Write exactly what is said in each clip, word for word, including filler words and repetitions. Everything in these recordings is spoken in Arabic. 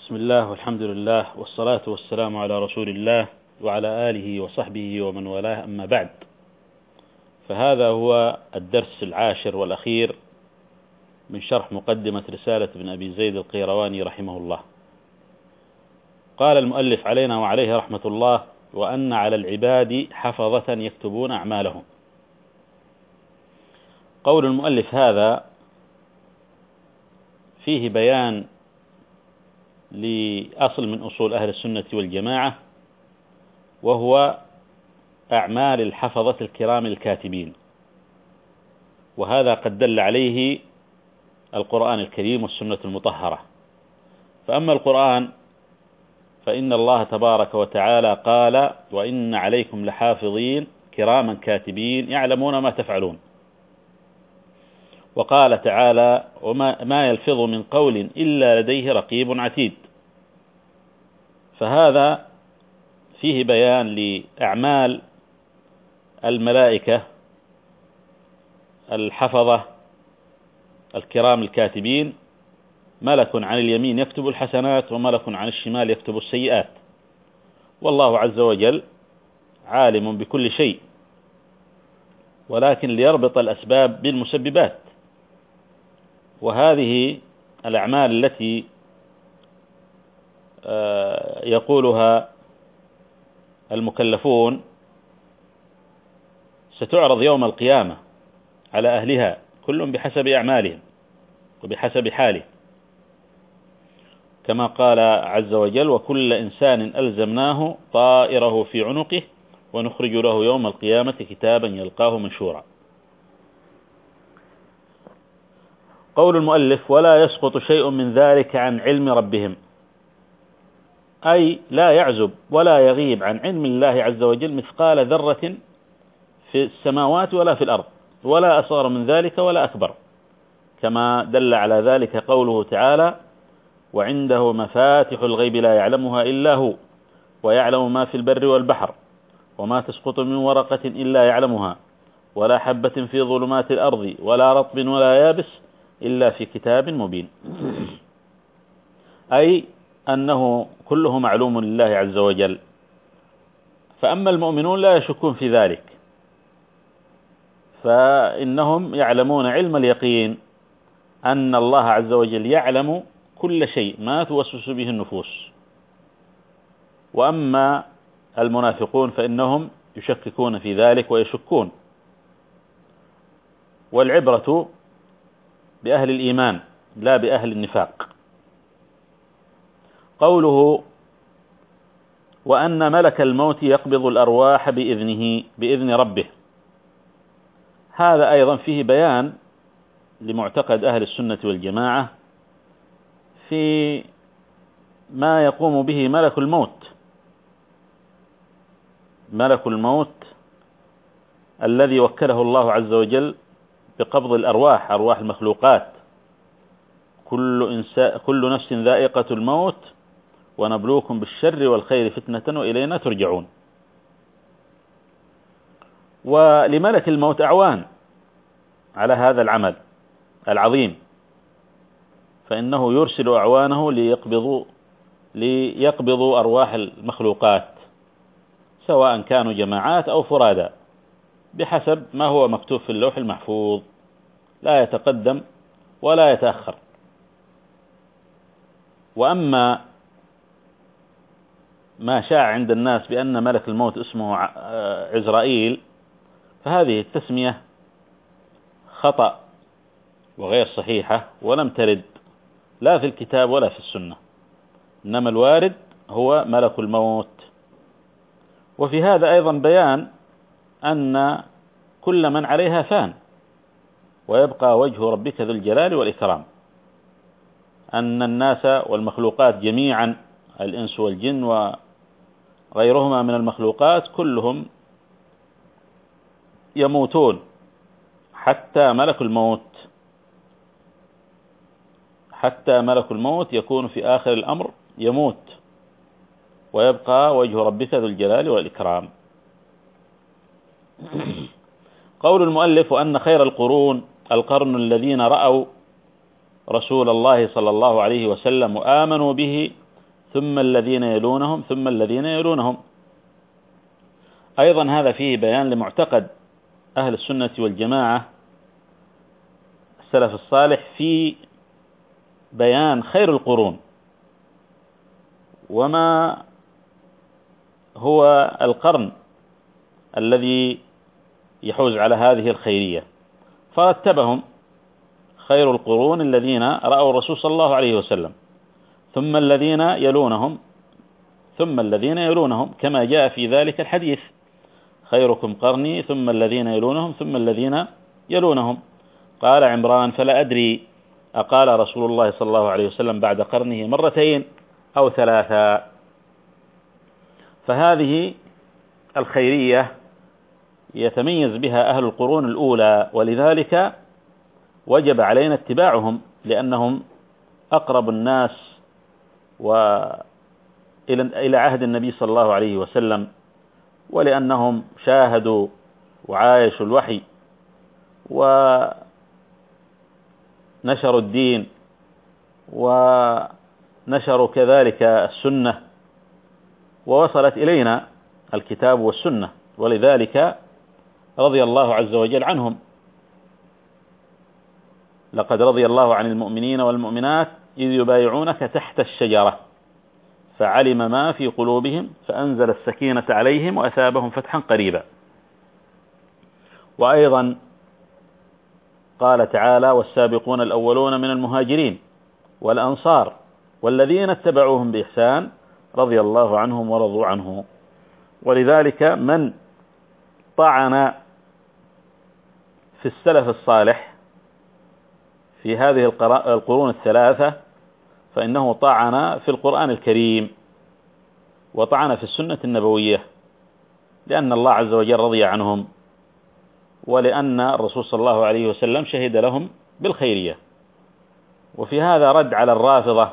بسم الله والحمد لله والصلاة والسلام على رسول الله وعلى آله وصحبه ومن والاه، أما بعد، فهذا هو الدرس العاشر والأخير من شرح مقدمة رسالة ابن أبي زيد القيرواني رحمه الله. قال المؤلف علينا وعليه رحمة الله: وأن على العباد حفظة يكتبون أعمالهم. قول المؤلف هذا فيه بيان لأصل من أصول أهل السنة والجماعة، وهو أعمال الحفظة الكرام الكاتبين، وهذا قد دل عليه القرآن الكريم والسنة المطهرة. فأما القرآن فإن الله تبارك وتعالى قال: وإن عليكم لحافظين كراما كاتبين يعلمون ما تفعلون. وقال تعالى: وما ما يلفظ من قول إلا لديه رقيب عتيد. فهذا فيه بيان لأعمال الملائكة الحفظة الكرام الكاتبين، ملك عن اليمين يكتب الحسنات وملك عن الشمال يكتب السيئات، والله عز وجل عالم بكل شيء، ولكن ليربط الأسباب بالمسببات. وهذه الأعمال التي يقولها المكلفون ستعرض يوم القيامة على أهلها، كل بحسب أعمالهم وبحسب حاله، كما قال عز وجل: وكل إنسان ألزمناه طائره في عنقه ونخرج له يوم القيامة كتابا يلقاه منشورا. قول المؤلف: ولا يسقط شيء من ذلك عن علم ربهم، أي لا يعزب ولا يغيب عن علم الله عز وجل مثقال ذرة في السماوات ولا في الأرض، ولا أصغر من ذلك ولا أكبر، كما دل على ذلك قوله تعالى: وعنده مفاتح الغيب لا يعلمها إلا هو ويعلم ما في البر والبحر وما تسقط من ورقة إلا يعلمها ولا حبة في ظلمات الأرض ولا رطب ولا يابس إلا في كتاب مبين. أي أنه كله معلوم لله عز وجل. فأما المؤمنون لا يشكون في ذلك، فإنهم يعلمون علم اليقين أن الله عز وجل يعلم كل شيء ما توسوس به النفوس. وأما المنافقون فإنهم يشككون في ذلك ويشكون. والعبرة بأهل الإيمان لا بأهل النفاق. قوله: وأن ملك الموت يقبض الأرواح بإذنه بإذن ربه، هذا أيضا فيه بيان لمعتقد أهل السنة والجماعة في ما يقوم به ملك الموت. ملك الموت الذي وكله الله عز وجل بقبض الأرواح، أرواح المخلوقات. كل إنسان كل نفس ذائقة الموت ونبلوكم بالشر والخير فتنة وإلينا ترجعون. ولملك الموت أعوان على هذا العمل العظيم، فإنه يرسل أعوانه ليقبضوا ليقبضوا أرواح المخلوقات، سواء كانوا جماعات أو فرادا، بحسب ما هو مكتوب في اللوح المحفوظ، لا يتقدم ولا يتأخر. وأما ما شاع عند الناس بأن ملك الموت اسمه عزرائيل، فهذه التسمية خطأ وغير صحيحة، ولم ترد لا في الكتاب ولا في السنة، إنما الوارد هو ملك الموت. وفي هذا أيضا بيان أن كل من عليها فان ويبقى وجه ربك ذو الجلال والإكرام، أن الناس والمخلوقات جميعا، الإنس والجن وغيرهما من المخلوقات، كلهم يموتون، حتى ملك الموت حتى ملك الموت يكون في آخر الأمر يموت، ويبقى وجه ربك ذو الجلال والإكرام. قول المؤلف: وأن خير القرون القرن الذين رأوا رسول الله صلى الله عليه وسلم وآمنوا به ثم الذين يلونهم ثم الذين يلونهم. أيضا هذا فيه بيان لمعتقد أهل السنة والجماعة السلف الصالح في بيان خير القرون وما هو القرن الذي يحوز على هذه الخيرية، فرتبهم: خير القرون الذين رأوا الرسول صلى الله عليه وسلم، ثم الذين يلونهم، ثم الذين يلونهم، كما جاء في ذلك الحديث: خيركم قرني ثم الذين يلونهم ثم الذين يلونهم. قال عمران: فلا أدري أقال رسول الله صلى الله عليه وسلم بعد قرنه مرتين أو ثلاثا. فهذه الخيرية يتميز بها أهل القرون الأولى، ولذلك وجب علينا اتباعهم، لأنهم أقرب الناس وإلى عهد النبي صلى الله عليه وسلم، ولأنهم شاهدوا وعايشوا الوحي ونشروا الدين ونشروا كذلك السنة، ووصلت إلينا الكتاب والسنة، ولذلك رضي الله عز وجل عنهم. لقد رضي الله عن المؤمنين والمؤمنات إذ يبايعونك تحت الشجرة فعلم ما في قلوبهم فأنزل السكينة عليهم وأثابهم فتحا قريبا. وأيضا قال تعالى: والسابقون الأولون من المهاجرين والأنصار والذين اتبعوهم بإحسان رضي الله عنهم ورضوا عنه. ولذلك من طعن في السلف الصالح في هذه القرون الثلاثة فإنه طعن في القرآن الكريم وطعن في السنة النبوية، لأن الله عز وجل رضي عنهم، ولأن الرسول صلى الله عليه وسلم شهد لهم بالخيرية. وفي هذا رد على الرافضة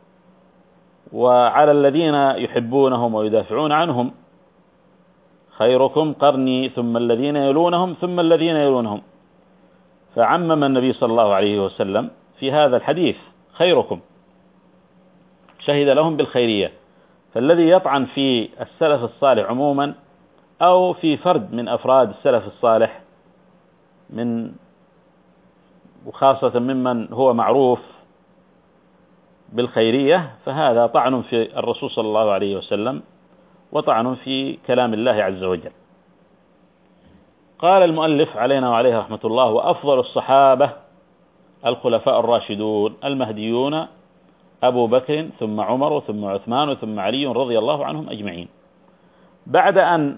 وعلى الذين يحبونهم ويدافعون عنهم: خيركم قرني ثم الذين يلونهم ثم الذين يلونهم. فعمم النبي صلى الله عليه وسلم في هذا الحديث خيركم، شهد لهم بالخيرية. فالذي يطعن في السلف الصالح عموما أو في فرد من أفراد السلف الصالح من وخاصة ممن هو معروف بالخيرية، فهذا طعن في الرسول صلى الله عليه وسلم وطعن في كلام الله عز وجل. قال المؤلف علينا وعليه رحمة الله: وأفضل الصحابة الخلفاء الراشدون المهديون أبو بكر ثم عمر ثم عثمان ثم علي رضي الله عنهم أجمعين. بعد أن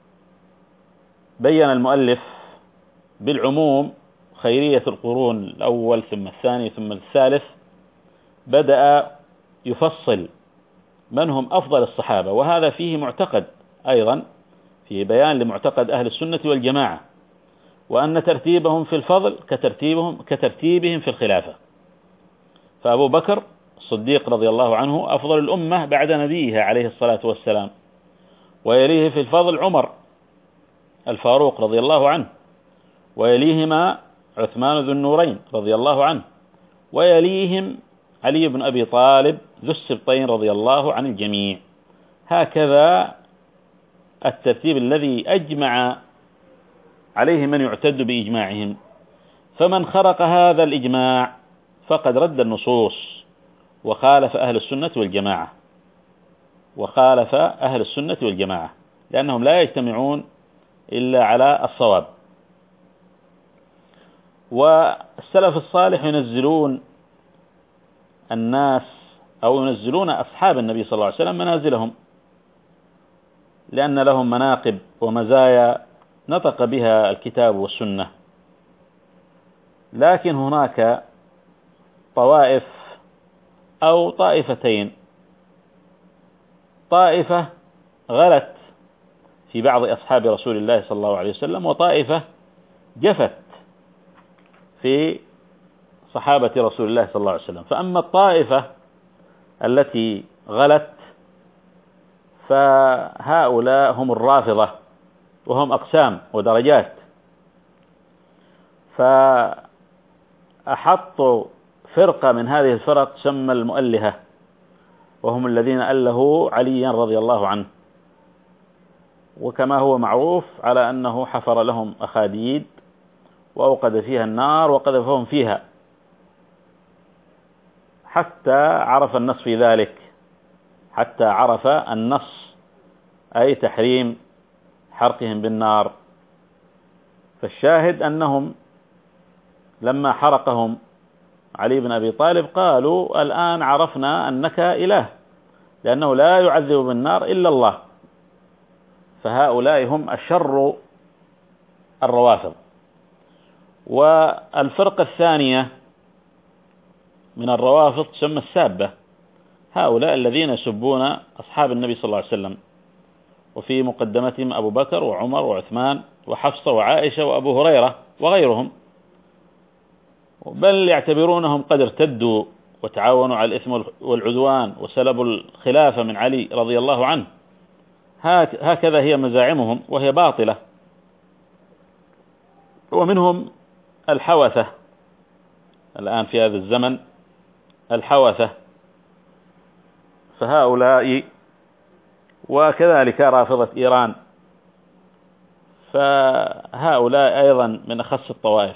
بين المؤلف بالعموم خيرية القرون الأول ثم الثاني ثم الثالث، بدأ يفصل من هم أفضل الصحابة، وهذا فيه معتقد أيضا، فيه بيان لمعتقد أهل السنة والجماعة، وأن ترتيبهم في الفضل كترتيبهم كترتيبهم في الخلافة. فأبو بكر الصديق رضي الله عنه أفضل الأمة بعد نبيها عليه الصلاة والسلام، ويليه في الفضل عمر الفاروق رضي الله عنه، ويليهما عثمان ذو النورين رضي الله عنه، ويليهم علي بن أبي طالب ذو السبطين رضي الله عن الجميع. هكذا الترتيب الذي أجمع عليه من يعتد بإجماعهم. فمن خرق هذا الإجماع فقد رد النصوص وخالف أهل السنة والجماعة وخالف أهل السنة والجماعة لأنهم لا يجتمعون إلا على الصواب. والسلف الصالح ينزلون الناس أو ينزلون أصحاب النبي صلى الله عليه وسلم منازلهم، لأن لهم مناقب ومزايا نطق بها الكتاب والسنة. لكن هناك طوائف أو طائفتين: طائفة غلت في بعض أصحاب رسول الله صلى الله عليه وسلم، وطائفة جفت في صحابة رسول الله صلى الله عليه وسلم. فأما الطائفة التي غلت فهؤلاء هم الرافضة، وهم أقسام ودرجات. فأحطوا فرقة من هذه الفرق سمى المؤلهة، وهم الذين ألهوا عليا رضي الله عنه، وكما هو معروف على أنه حفر لهم أخاديد وأوقد فيها النار وقذفهم فيها، حتى عرف النص في ذلك، حتى عرف النص أي تحريم حرقهم بالنار. فالشاهد أنهم لما حرقهم علي بن أبي طالب قالوا الآن عرفنا أنك إله، لأنه لا يعذب بالنار إلا الله. فهؤلاء هم أشر الروافض. والفرقة الثانية من الروافض تسمى السابة، هؤلاء الذين يسبون أصحاب النبي صلى الله عليه وسلم، وفي مقدمتهم أبو بكر وعمر وعثمان وحفصة وعائشة وأبو هريرة وغيرهم، بل يعتبرونهم قد ارتدوا وتعاونوا على الإثم والعدوان وسلبوا الخلافة من علي رضي الله عنه. هكذا هي مزاعمهم وهي باطلة. ومنهم الحوثة الآن في هذا الزمن، الحوثة، فهؤلاء وكذلك رافضة إيران، فهؤلاء أيضا من أخص الطوائف.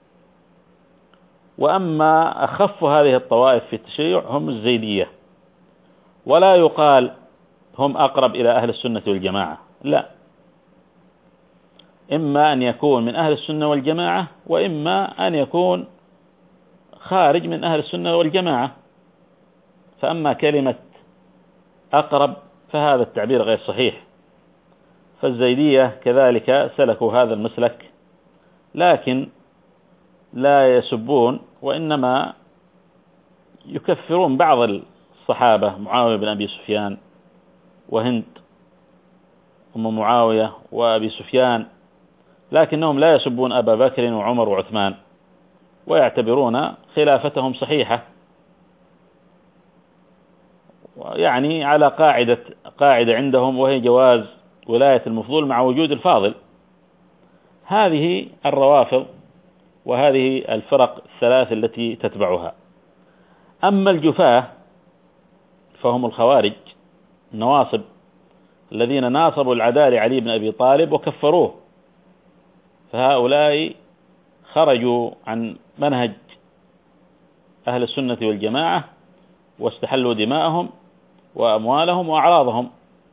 وأما أخف هذه الطوائف في التشيع هم الزيدية، ولا يقال هم أقرب إلى أهل السنة والجماعة، لا، إما أن يكون من أهل السنة والجماعة وإما أن يكون خارج من أهل السنة والجماعة. فأما كلمة أقرب فهذا التعبير غير صحيح. فالزيدية كذلك سلكوا هذا المسلك، لكن لا يسبون، وإنما يكفرون بعض الصحابة، معاوية بن أبي سفيان وهند أم معاوية وأبي سفيان، لكنهم لا يسبون أبا بكر وعمر وعثمان، ويعتبرون خلافتهم صحيحة، يعني على قاعدة قاعدة عندهم، وهي جواز ولاية المفضول مع وجود الفاضل. هذه الروافض وهذه الفرق الثلاث التي تتبعها. أما الجفاة فهم الخوارج النواصب الذين ناصبوا العداء لعلي بن أبي طالب وكفروه، فهؤلاء خرجوا عن منهج أهل السنة والجماعة واستحلوا دماءهم وأموالهم وأعراضهم،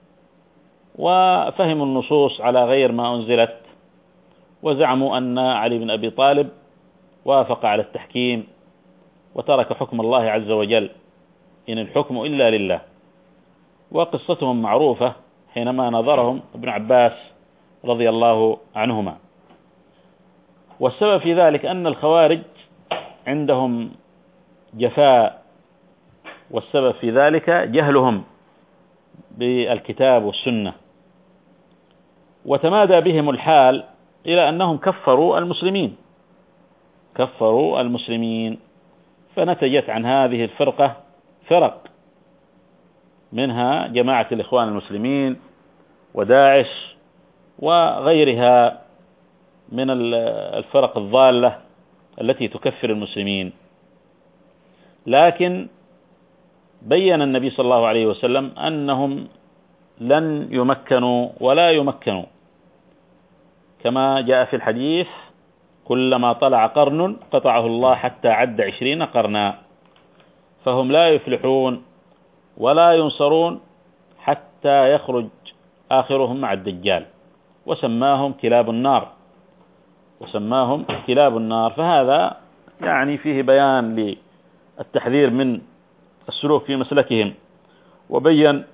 وفهموا النصوص على غير ما أنزلت، وزعموا أن علي بن أبي طالب وافق على التحكيم وترك حكم الله عز وجل، إن الحكم إلا لله. وقصتهم معروفة حينما نظرهم ابن عباس رضي الله عنهما. والسبب في ذلك أن الخوارج عندهم جفاء، والسبب في ذلك جهلهم بالكتاب والسنة، وتمادى بهم الحال إلى أنهم كفروا المسلمين كفروا المسلمين فنتجت عن هذه الفرقة فرق، منها جماعة الإخوان المسلمين وداعش وغيرها من الفرق الضالة التي تكفر المسلمين. لكن بين النبي صلى الله عليه وسلم أنهم لن يمكنوا ولا يمكنوا، كما جاء في الحديث: كلما طلع قرن قطعه الله حتى عد عشرين قرنا. فهم لا يفلحون ولا ينصرون حتى يخرج آخرهم مع الدجال، وسماهم كلاب النار وسماهم كلاب النار. فهذا يعني فيه بيان للتحذير من السلوك في مسلكهم، وبين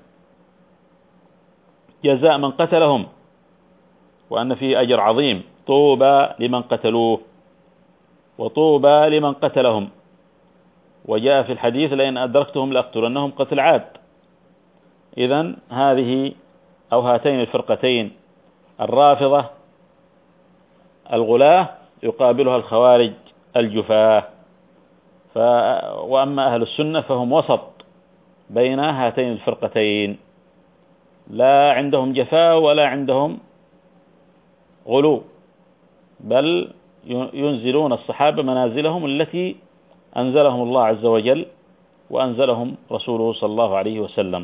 جزاء من قتلهم وأن فيه أجر عظيم: طوبى لمن قتلوه وطوبى لمن قتلهم. وجاء في الحديث: لئن أدركتهم لأقتلنهم قتل عاد. إذن هذه أو هاتين الفرقتين الرافضة الغلاة يقابلها الخوارج الجفاة. ف... وأما أهل السنة فهم وسط بين هاتين الفرقتين، لا عندهم جفاء ولا عندهم غلو، بل ينزلون الصحابة منازلهم التي أنزلهم الله عز وجل وأنزلهم رسوله صلى الله عليه وسلم.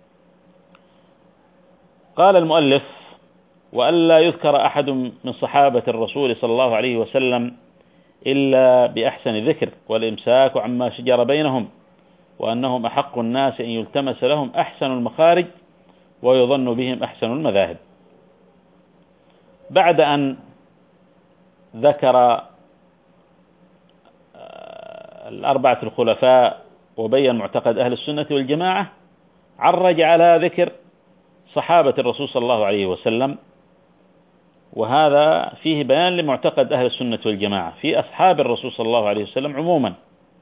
قال المؤلف: وألا يذكر أحد من صحابة الرسول صلى الله عليه وسلم إلا بأحسن ذكر، والإمساك عما شجر بينهم، وأنهم أحق الناس أن يلتمس لهم أحسن المخارج ويظن بهم أحسن المذاهب. بعد أن ذكر الأربعة الخلفاء وبين معتقد أهل السنة والجماعة، عرج على ذكر صحابة الرسول صلى الله عليه وسلم، وهذا فيه بيان لمعتقد أهل السنة والجماعة في أصحاب الرسول صلى الله عليه وسلم عموما،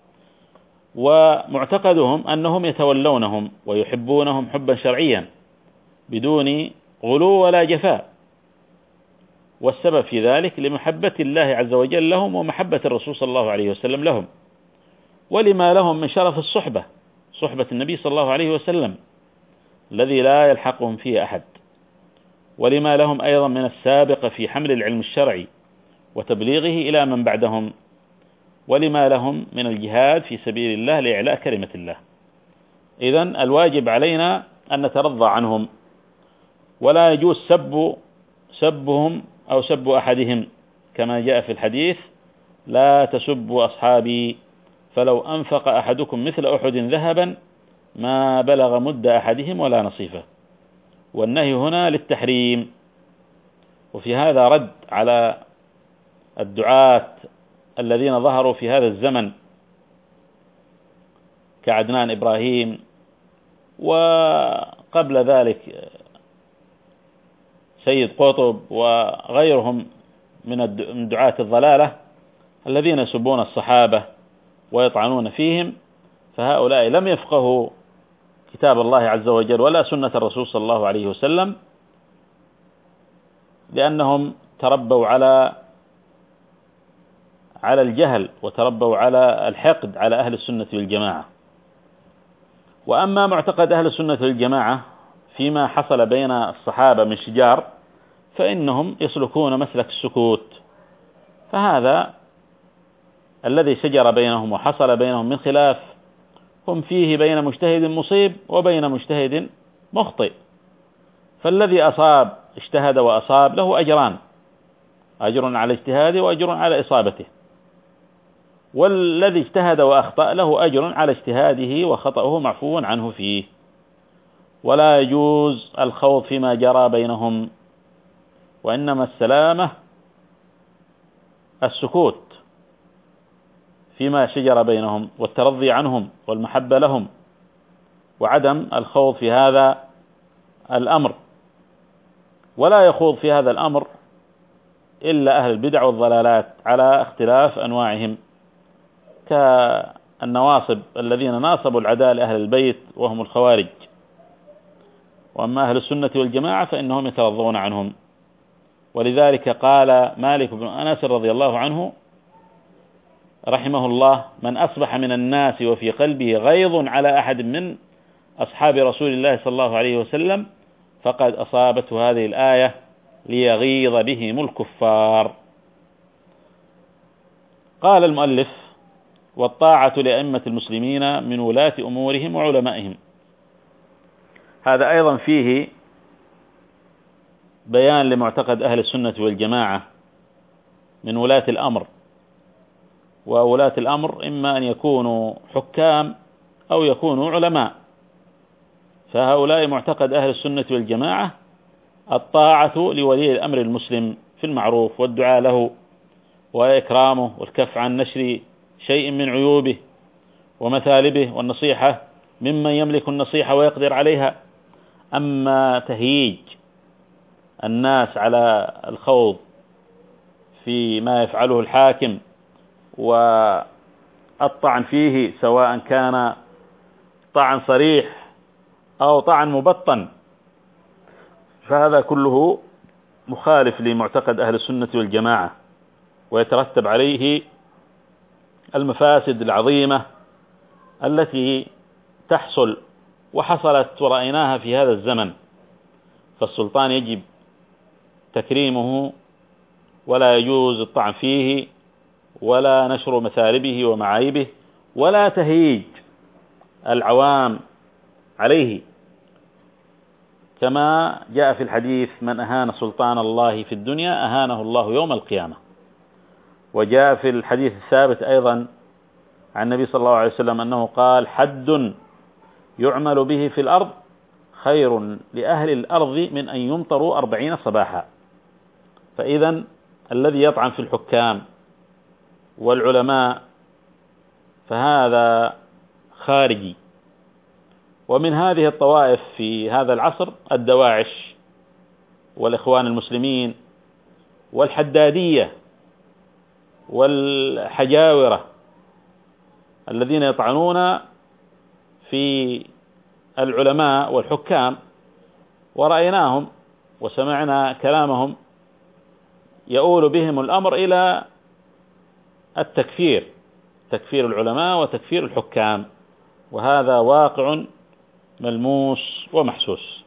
ومعتقدهم أنهم يتولونهم ويحبونهم حبا شرعيا بدون غلو ولا جفاء، والسبب في ذلك لمحبة الله عز وجل لهم ومحبة الرسول صلى الله عليه وسلم لهم، ولما لهم من شرف الصحبة، صحبة النبي صلى الله عليه وسلم الذي لا يلحقهم فيه أحد، ولما لهم أيضا من السابقة في حمل العلم الشرعي وتبليغه إلى من بعدهم، ولما لهم من الجهاد في سبيل الله لإعلاء كلمة الله. إذن الواجب علينا أن نترضى عنهم، ولا يجوز سب سبهم أو سب أحدهم، كما جاء في الحديث: لا تسبوا أصحابي فلو أنفق أحدكم مثل أحد ذهبا ما بلغ مد أحدهم ولا نصيفه. والنهي هنا للتحريم. وفي هذا رد على الدعاة الذين ظهروا في هذا الزمن كعدنان إبراهيم، وقبل ذلك سيد قطب وغيرهم من دعاة الضلالة الذين يسبون الصحابة ويطعنون فيهم، فهؤلاء لم يفقهوا كتاب الله عز وجل ولا سنة الرسول صلى الله عليه وسلم، لأنهم تربوا على على الجهل وتربوا على الحقد على أهل السنة والجماعة. وأما معتقد أهل السنة والجماعة فيما حصل بين الصحابة من شجار، فإنهم يسلكون مسلك السكوت، فهذا الذي شجر بينهم وحصل بينهم من خلاف هم فيه بين مجتهد مصيب وبين مجتهد مخطئ، فالذي أصاب اجتهد وأصاب له أجران: أجر على اجتهاده وأجر على إصابته، والذي اجتهد وأخطأ له أجر على اجتهاده وخطأه معفو عنه فيه. ولا يجوز الخوض فيما جرى بينهم، وإنما السلامة السكوت فيما شجر بينهم والترضي عنهم والمحبة لهم، وعدم الخوض في هذا الأمر. ولا يخوض في هذا الأمر إلا أهل البدع والضلالات على اختلاف أنواعهم، كالنواصب الذين ناصبوا العداء لأهل البيت وهم الخوارج. وأما أهل السنة والجماعة فإنهم يترضون عنهم. ولذلك قال مالك بن أنس رضي الله عنه رحمه الله: من أصبح من الناس وفي قلبه غيظ على أحد من أصحاب رسول الله صلى الله عليه وسلم فقد أصابته هذه الآية ليغيظ بهم الكفار. قال المؤلف: والطاعة لأئمة المسلمين من ولاة أمورهم وعلمائهم. هذا أيضا فيه بيان لمعتقد أهل السنة والجماعة من ولاة الأمر، وولاة الأمر إما أن يكونوا حكام أو يكونوا علماء، فهؤلاء معتقد أهل السنة والجماعة الطاعة لولي الأمر المسلم في المعروف والدعاء له وإكرامه والكف عن نشر شيء من عيوبه ومثالبه، والنصيحة ممن يملك النصيحة ويقدر عليها. أما تهييج الناس على الخوض في ما يفعله الحاكم والطعن فيه، سواء كان طعن صريح أو طعن مبطن، فهذا كله مخالف لمعتقد أهل السنة والجماعة، ويترتب عليه المفاسد العظيمة التي تحصل وحصلت ورأيناها في هذا الزمن. فالسلطان يجب تكريمه ولا يجوز الطعن فيه ولا نشر مثالبه ومعايبه ولا تهييج العوام عليه، كما جاء في الحديث: من أهان سلطان الله في الدنيا أهانه الله يوم القيامة. وجاء في الحديث الثابت أيضا عن النبي صلى الله عليه وسلم أنه قال: حد يعمل به في الأرض خير لأهل الأرض من أن يمطروا أربعين صباحا. فإذا الذي يطعن في الحكام والعلماء فهذا خارجي. ومن هذه الطوائف في هذا العصر الدواعش والإخوان المسلمين والحدادية والحجاورة الذين يطعنون في العلماء والحكام، ورأيناهم وسمعنا كلامهم يؤول بهم الأمر إلى التكفير، تكفير العلماء وتكفير الحكام، وهذا واقع ملموس ومحسوس.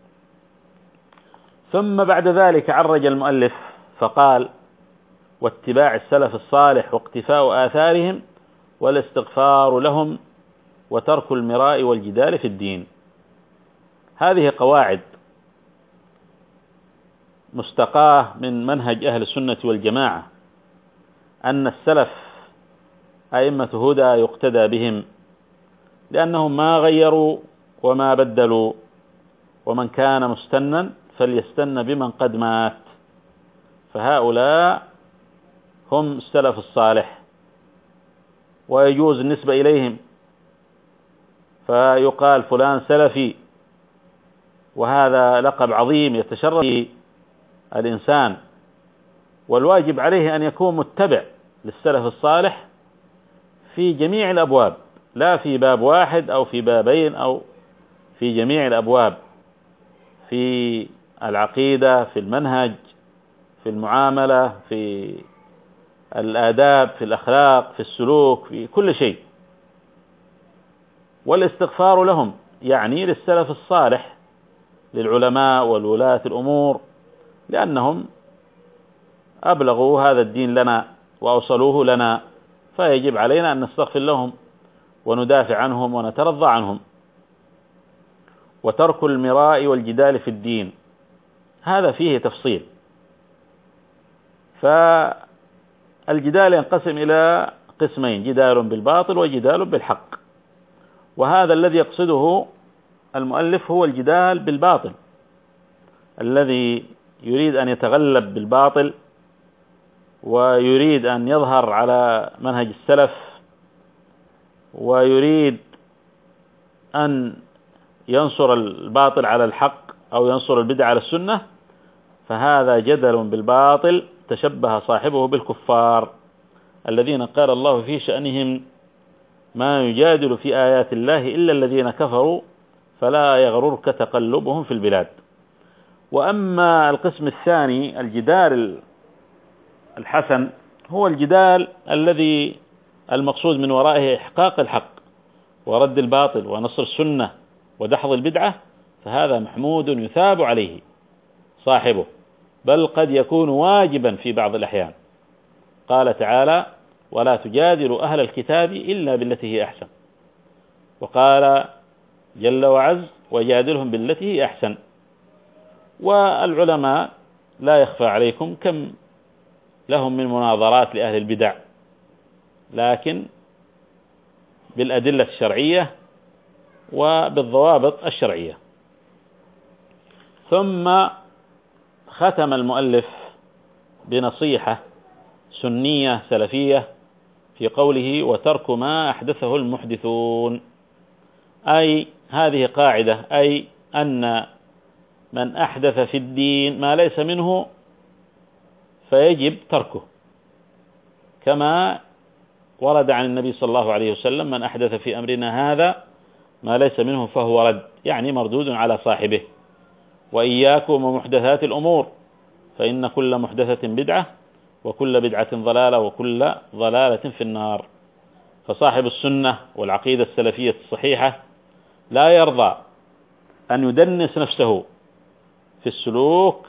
ثم بعد ذلك عرج المؤلف فقال: واتباع السلف الصالح واقتفاء آثارهم والاستغفار لهم وترك المراء والجدال في الدين. هذه قواعد مستقاة من منهج أهل السنة والجماعة، أن السلف أئمة هدى يقتدى بهم، لأنهم ما غيروا وما بدلوا، ومن كان مستنا فليستن بمن قد مات. فهؤلاء هم السلف الصالح، ويجوز النسبة إليهم، فيقال فلان سلفي، وهذا لقب عظيم يتشرف به الإنسان، والواجب عليه أن يكون متبع للسلف الصالح في جميع الأبواب، لا في باب واحد أو في بابين أو في جميع الأبواب، في العقيدة، في المنهج، في المعاملة، في الآداب، في الأخلاق، في السلوك، في كل شيء. والاستغفار لهم يعني للسلف الصالح، للعلماء والولاة الأمور، لأنهم أبلغوا هذا الدين لنا وأوصلوه لنا، فيجب علينا أن نستغفر لهم وندافع عنهم ونترضى عنهم. وترك المراء والجدال في الدين، هذا فيه تفصيل. فالجدال ينقسم إلى قسمين: جدال بالباطل وجدال بالحق. وهذا الذي يقصده المؤلف هو الجدال بالباطل، الذي يريد أن يتغلب بالباطل ويريد أن يظهر على منهج السلف ويريد أن ينصر الباطل على الحق أو ينصر البدع على السنة، فهذا جدل بالباطل تشبه صاحبه بالكفار الذين قال الله في شأنهم: ما يجادل في آيات الله إلا الذين كفروا فلا يغررك تقلبهم في البلاد. وأما القسم الثاني الجدال الحسن، هو الجدال الذي المقصود من ورائه إحقاق الحق ورد الباطل ونصر السنة ودحض البدعة، فهذا محمود يثاب عليه صاحبه، بل قد يكون واجبا في بعض الأحيان. قال تعالى: ولا تجادلوا أهل الكتاب إلا بالتي هي أحسن. وقال جل وعز: وجادلهم بالتي هي أحسن. والعلماء لا يخفى عليكم كم لهم من مناظرات لأهل البدع، لكن بالأدلة الشرعية وبالضوابط الشرعية. ثم ختم المؤلف بنصيحة سنية سلفية في قوله: وترك ما أحدثه المحدثون. أي هذه قاعدة، أي أن من أحدث في الدين ما ليس منه فيجب تركه، كما ورد عن النبي صلى الله عليه وسلم: من أحدث في أمرنا هذا ما ليس منه فهو رد، يعني مردود على صاحبه. وإياكم ومحدثات الأمور فإن كل محدثة بدعة وكل بدعة ضلالة وكل ضلالة في النار. فصاحب السنة والعقيدة السلفية الصحيحة لا يرضى أن يدنس نفسه في السلوك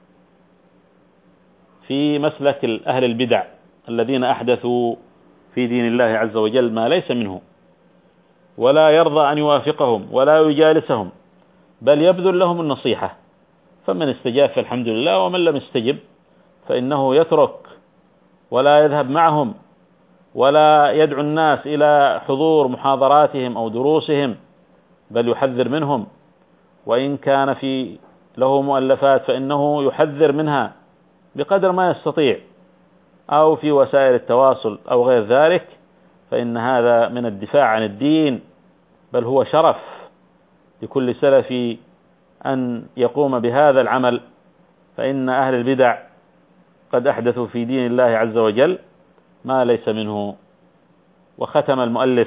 في مسلك أهل البدع الذين أحدثوا في دين الله عز وجل ما ليس منه، ولا يرضى أن يوافقهم ولا يجالسهم، بل يبذل لهم النصيحة. فمن استجاب فالحمد لله، ومن لم يستجب فإنه يترك ولا يذهب معهم ولا يدعو الناس إلى حضور محاضراتهم أو دروسهم، بل يحذر منهم. وإن كان في له مؤلفات فإنه يحذر منها بقدر ما يستطيع، أو في وسائل التواصل أو غير ذلك، فإن هذا من الدفاع عن الدين، بل هو شرف لكل سلفي أن يقوم بهذا العمل. فإن أهل البدع قد أحدثوا في دين الله عز وجل ما ليس منه. وختم المؤلف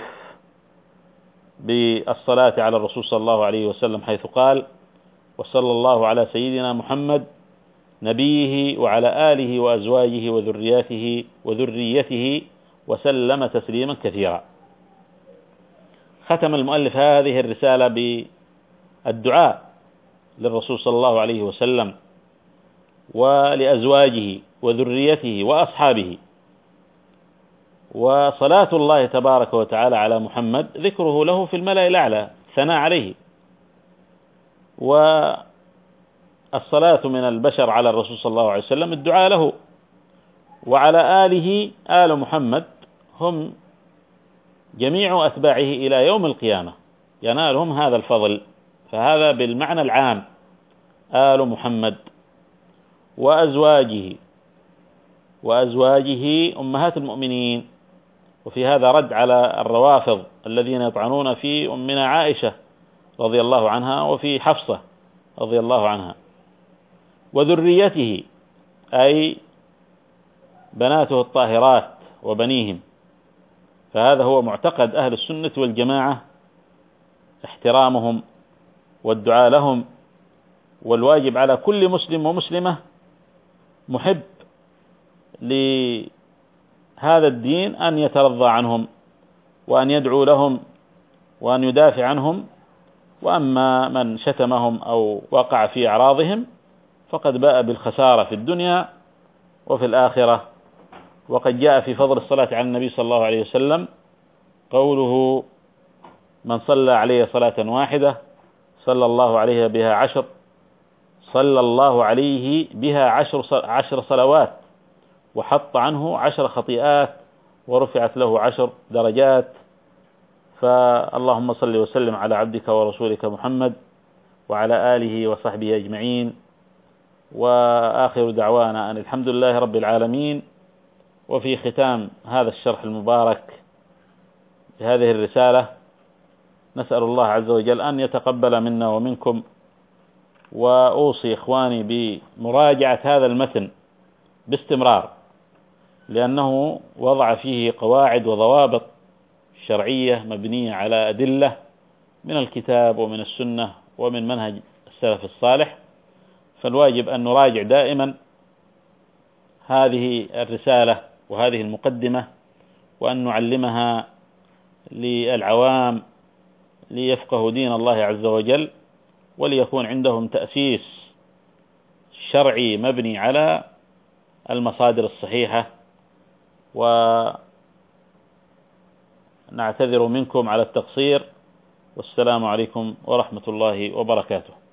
بالصلاة على الرسول صلى الله عليه وسلم حيث قال: وصلى الله على سيدنا محمد نبيه وعلى آله وأزواجه وذرياته وذريته وسلم تسليما كثيرا. ختم المؤلف هذه الرسالة بالدعاء للرسول صلى الله عليه وسلم ولأزواجه وذريته وأصحابه، وصلاة الله تبارك وتعالى على محمد ذكره له في الملأ الأعلى، ثناء عليه. والصلاة من البشر على الرسول صلى الله عليه وسلم الدعاء له، وعلى آله، آل محمد هم جميع أتباعه إلى يوم القيامة ينالهم هذا الفضل. فهذا بالمعنى العام، آل محمد وأزواجه وأزواجه أمهات المؤمنين. وفي هذا رد على الروافض الذين يطعنون في أمنا عائشة رضي الله عنها وفي حفصة رضي الله عنها. وذريته أي بناته الطاهرات وبنيهم. فهذا هو معتقد أهل السنة والجماعة، احترامهم والدعاء لهم. والواجب على كل مسلم ومسلمة محب لهذا الدين أن يترضى عنهم وأن يدعو لهم وأن يدافع عنهم. وأما من شتمهم أو وقع في أعراضهم فقد باء بالخسارة في الدنيا وفي الآخرة. وقد جاء في فضل الصلاة على النبي صلى الله عليه وسلم قوله: من صلى عليه صلاة واحدة صلى الله عليه بها عشر صلى الله عليه بها عشر عشر صلوات وحط عنه عشر خطيئات ورفعت له عشر درجات. فاللهم صل وسلم على عبدك ورسولك محمد وعلى آله وصحبه أجمعين. وآخر دعوانا أن الحمد لله رب العالمين. وفي ختام هذا الشرح المبارك بهذه الرسالة نسأل الله عز وجل أن يتقبل منا ومنكم. وأوصي إخواني بمراجعة هذا المتن باستمرار، لأنه وضع فيه قواعد وضوابط شرعية مبنية على أدلة من الكتاب ومن السنة ومن منهج السلف الصالح. فالواجب أن نراجع دائما هذه الرسالة وهذه المقدمة، وأن نعلمها للعوام ليفقهوا دين الله عز وجل، وليكون عندهم تأسيس شرعي مبني على المصادر الصحيحة. ونعتذر منكم على التقصير، والسلام عليكم ورحمة الله وبركاته.